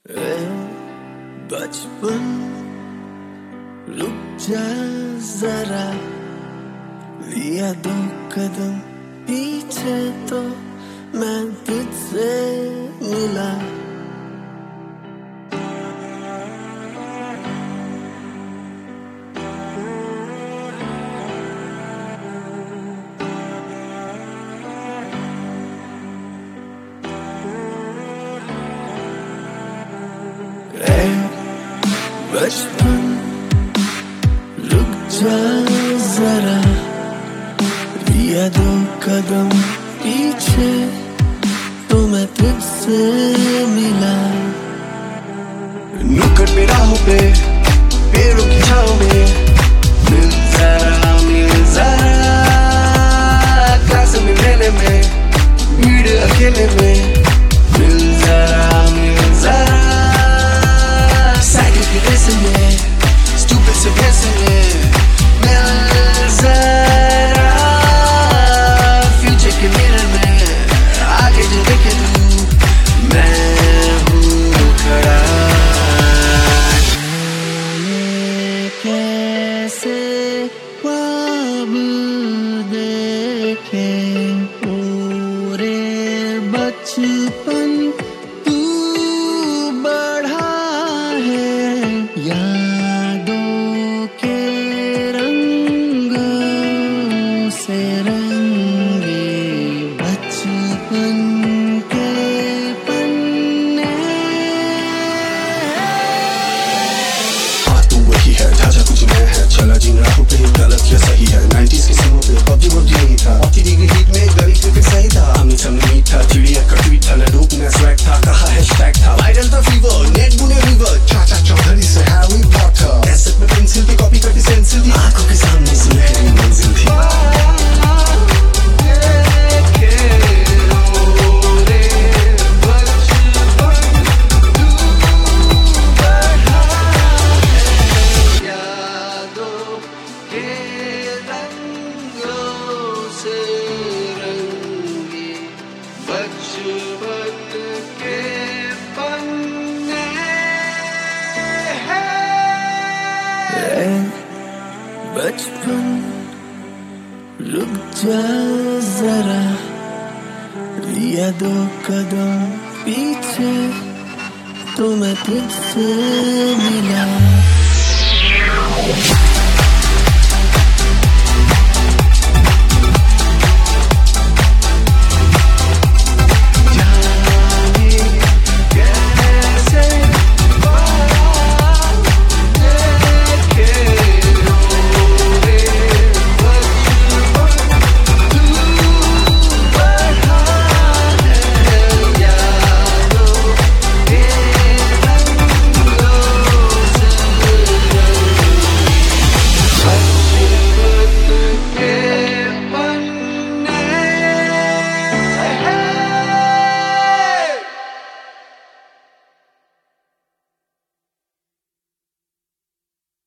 ए बचपन रुक जा जरा, लिया 2 कदम पीछे तो मैं तुझसे मिला। बचपन रुक जा जरा, लिया 2 कदम पीछे तो मैं तुझसे मिला। नुक्कड़ पे राहों पे पेड़ों की छाँव में मिल जरा क्लास में मेले में भीड़ अकेले में मिल जरा साइकिल की रेस में स्टूपिड से भेस में मिल जरा फ्यूचर के मिरर में आगे जो देखे तू मैं हूँ खड़ा। कैसे ख्वाब देखे पूरे बचपन तू बढ़ा है, यादों के रंगों से रंगे बचपन के पन्ने। तू वही है, ढांचा कुछ नया है, चला जिन राहों पे गलत या सही है। 90s के सीमों पे पबजी नहीं था, 80 डिग्री हीट में गली क्रिकेट सही था। हमने सबने मीट था, चिड़िया का ट्वीट था, ना डोप ना स्वैग था, कहा हैशटैग था। वायरल था फीवर, नेट बुने रिवर, चाचा चौधरी से हैरी पॉटर। कैसेट में पेंसिल थी, कॉपी करती सेंसिल थी, आंखों के सामने सुनहरी मंजिल थी। बचपन रुक जा जरा, लिया 2 कदम पीछे तो मैं तुझसे मिला।